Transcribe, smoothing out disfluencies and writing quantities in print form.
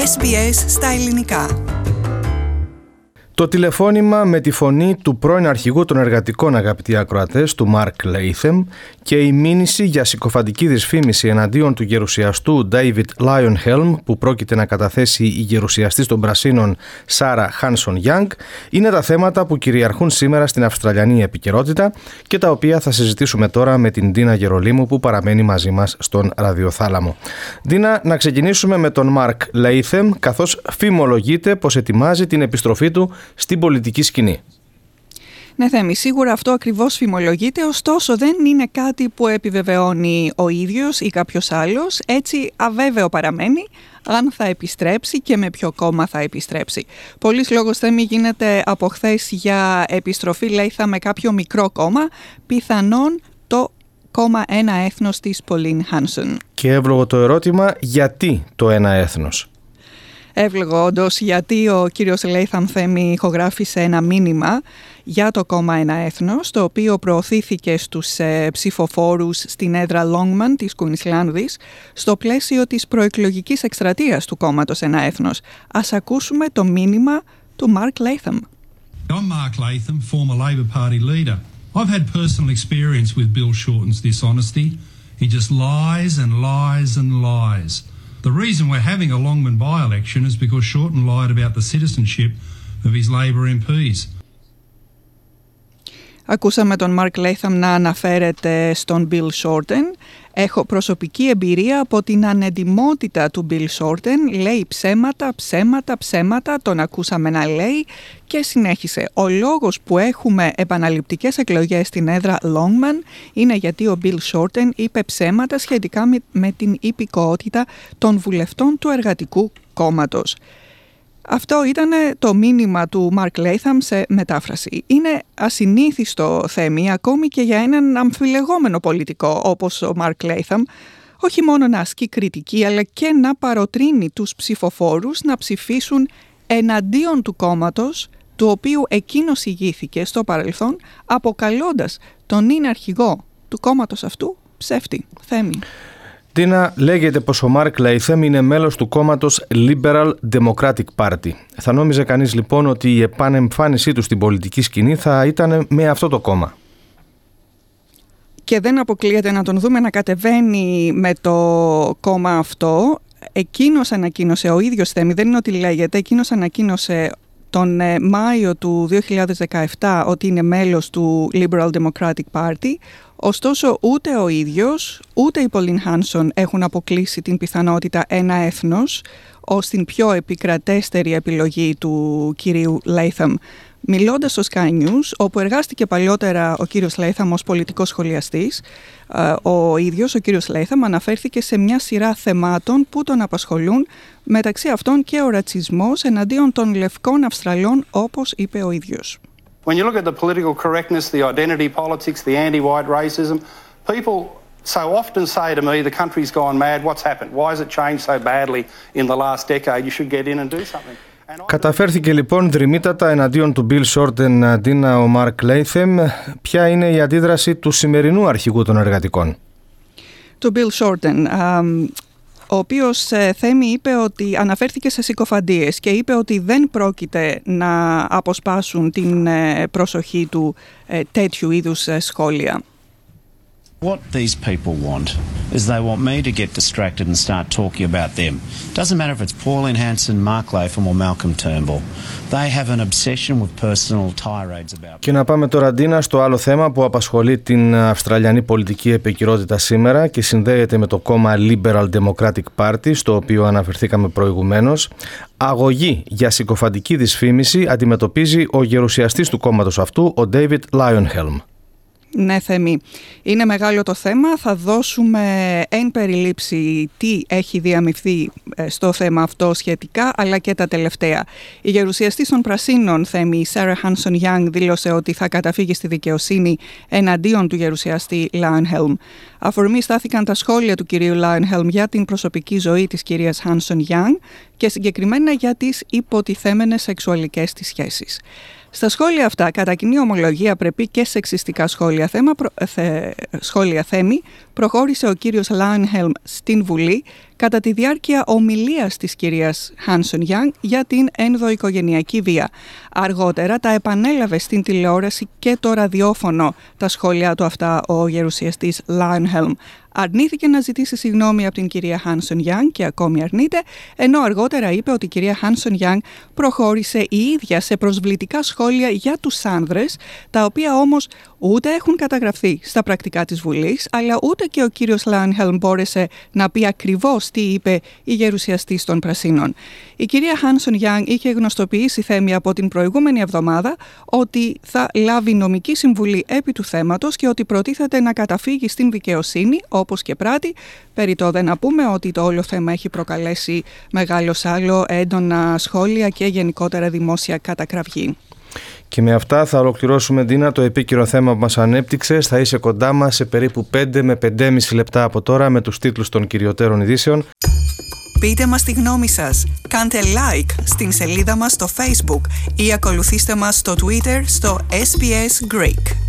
SBS στα ελληνικά. Το τηλεφώνημα με τη φωνή του πρώην αρχηγού των εργατικών, αγαπητοί ακροατές, του Mark Latham, και η μήνυση για συκοφαντική δυσφήμιση εναντίον του γερουσιαστού David Leyonhjelm, που πρόκειται να καταθέσει η γερουσιαστής των Πρασίνων Sarah Hanson-Young, είναι τα θέματα που κυριαρχούν σήμερα στην Αυστραλιανή επικαιρότητα και τα οποία θα συζητήσουμε τώρα με την Ντίνα Γερολίμου, που παραμένει μαζί μας στον ραδιοθάλαμο. Ντίνα, να ξεκινήσουμε με τον Mark Latham, καθώς φημολογείται πως ετοιμάζει την επιστροφή του στην πολιτική σκηνή. Ναι, Θέμη, σίγουρα αυτό ακριβώς φημολογείται, ωστόσο δεν είναι κάτι που επιβεβαιώνει ο ίδιος ή κάποιος άλλος. Έτσι αβέβαιο παραμένει αν θα επιστρέψει και με ποιο κόμμα θα επιστρέψει. Πολύς λόγος, Θέμη, γίνεται από χθες για επιστροφή, λέει, με κάποιο μικρό κόμμα, πιθανόν το κόμμα Ένα Έθνος της Pauline Hanson. Και εύλογο το ερώτημα, γιατί το Ένα Έθνος? Εύλογο όντως, γιατί ο κύριος Latham, Θέμη, ηχογράφησε ένα μήνυμα για το κόμμα Ένα Έθνος, το οποίο προωθήθηκε στους ψηφοφόρους στην έδρα Longman της Κουινσλάνδης στο πλαίσιο της προεκλογικής εκστρατείας του κόμματος Ένα Έθνος. Ας ακούσουμε το μήνυμα του Mark Latham. I'm Mark Latham, former Labor Party leader. I've had personal experience with Bill Shorten's dishonesty. He just lies and lies and lies. The reason we're having a Longman by-election is because Shorten lied about the citizenship of his Labor MPs. Ακούσαμε τον Mark Latham να αναφέρεται στον Bill Shorten. Έχω προσωπική εμπειρία από την ανεντιμότητα του Bill Shorten. Λέει ψέματα, τον ακούσαμε να λέει και συνέχισε. Ο λόγος που έχουμε επαναληπτικές εκλογές στην έδρα Longman είναι γιατί ο Bill Shorten είπε ψέματα σχετικά με την υπηκοότητα των βουλευτών του Εργατικού Κόμματος. Αυτό ήταν το μήνυμα του Mark Latham σε μετάφραση. Είναι ασυνήθιστο, Θέμη, ακόμη και για έναν αμφιλεγόμενο πολιτικό όπως ο Mark Latham, όχι μόνο να ασκεί κριτική, αλλά και να παροτρύνει τους ψηφοφόρους να ψηφίσουν εναντίον του κόμματος, του οποίου εκείνος ηγήθηκε στο παρελθόν, αποκαλώντας τον νυν αρχηγό του κόμματος αυτού ψεύτη. Θέμη. Τίνα, λέγεται πως ο Mark Latham είναι μέλος του κόμματος Liberal Democratic Party. Θα νόμιζε κανείς λοιπόν ότι η επανεμφάνισή του στην πολιτική σκηνή θα ήταν με αυτό το κόμμα. Και δεν αποκλείεται να τον δούμε να κατεβαίνει με το κόμμα αυτό. Εκείνος ανακοίνωσε ο ίδιος, Θέμη, δεν είναι ότι λέγεται, εκείνος ανακοίνωσε τον Μάιο του 2017 ότι είναι μέλος του Liberal Democratic Party. Ωστόσο, ούτε ο ίδιος, ούτε η Pauline Hanson έχουν αποκλείσει την πιθανότητα Ένα Έθνος ως την πιο επικρατέστερη επιλογή του κυρίου Latham. Μιλώντας στο Sky News, όπου εργάστηκε παλιότερα ο κύριος Latham ως πολιτικός σχολιαστής, ο ίδιος, ο κύριος Latham, αναφέρθηκε σε μια σειρά θεμάτων που τον απασχολούν, μεταξύ αυτών και ο ρατσισμός εναντίον των λευκών Αυστραλών, όπως είπε ο ίδιος. When you look at the political correctness, the identity politics, the anti-white racism, people so often say to me, the country's gone mad, what's happened? Why has it changed so badly in the last decade? You should get in and do something. Καταφέρθηκε λοιπόν δρυμύτατα εναντίον του Bill Shorten, Ντίνα, ο Mark Latham. Ποια είναι η αντίδραση του σημερινού αρχηγού των εργατικών? Του Bill Shorten, ο οποίος, Θέμη, είπε ότι αναφέρθηκε σε συκοφαντίες και είπε ότι δεν πρόκειται να αποσπάσουν την προσοχή του τέτοιου είδους σχόλια. What these people want is they want me to get distracted and start talking about them. Doesn't matter if it's Pauline Hanson, Mark Latham or Malcolm Turnbull. They have an obsession with personal tirades about. Και να πάμε τώρα, Ντίνα, στο άλλο θέμα που απασχολεί την Αυστραλιανή πολιτική επικαιρότητα σήμερα και συνδέεται με το κόμμα Liberal Democratic Party, στο οποίο αναφερθήκαμε προηγουμένως. Αγωγή για συκοφαντική δυσφήμιση αντιμετωπίζει ο γερουσιαστής του κόμματος αυτού, ο David Leyonhjelm. Ναι, Θέμη, είναι μεγάλο το θέμα. Θα δώσουμε εν περιλήψη τι έχει διαμειφθεί στο θέμα αυτό σχετικά, αλλά και τα τελευταία. Η γερουσιαστής των Πρασίνων, Θέμη, η Sarah Hanson-Young, δήλωσε ότι θα καταφύγει στη δικαιοσύνη εναντίον του γερουσιαστή Leyonhjelm. Αφορμή στάθηκαν τα σχόλια του κυρίου Leyonhjelm για την προσωπική ζωή της κυρίας Hanson-Young και συγκεκριμένα για τις υποτιθέμενες σεξουαλικές της σχέσεις. Στα σχόλια αυτά, κατά κοινή ομολογία πρέπει και σεξιστικά σχόλια, Θέμη, προχώρησε ο κύριος Leyonhjelm στην Βουλή, κατά τη διάρκεια ομιλίας της κυρίας Χάνσον Γιάνγκ για την ενδοοικογενειακή βία. Αργότερα τα επανέλαβε στην τηλεόραση και το ραδιόφωνο τα σχόλιά του αυτά ο γερουσιαστής Λάιονχελμ. Αρνήθηκε να ζητήσει συγγνώμη από την κυρία Χάνσον Γιάνγκ και ακόμη αρνείται, ενώ αργότερα είπε ότι η κυρία Χάνσον Γιάνγκ προχώρησε η ίδια σε προσβλητικά σχόλια για τους άνδρες, τα οποία όμως ούτε έχουν καταγραφεί στα πρακτικά της Βουλής, αλλά ούτε και ο κύριος Λάιονχελμ μπόρεσε να πει ακριβώς τι είπε η γερουσιαστής των Πρασίνων. Η κυρία Χάνσον Γιάνγκ είχε γνωστοποιήσει, Θέμη, από την προηγούμενη εβδομάδα ότι θα λάβει νομική συμβουλή επί του θέματος και ότι προτίθεται να καταφύγει στην δικαιοσύνη, όπως και πράττει. Περιττό δεν να πούμε ότι το όλο θέμα έχει προκαλέσει μεγάλο σάλο, έντονα σχόλια και γενικότερα δημόσια κατακραυγή. Και με αυτά θα ολοκληρώσουμε, Ντίνα, το επίκαιρο θέμα που μας ανέπτυξες. Θα είσαι κοντά μας σε περίπου 5 με 5,5 λεπτά από τώρα με τους τίτλους των κυριωτέρων ειδήσεων. Πείτε μας τη γνώμη σας. Κάντε like στην σελίδα μας στο Facebook ή ακολουθήστε μας στο Twitter στο SBS Greek.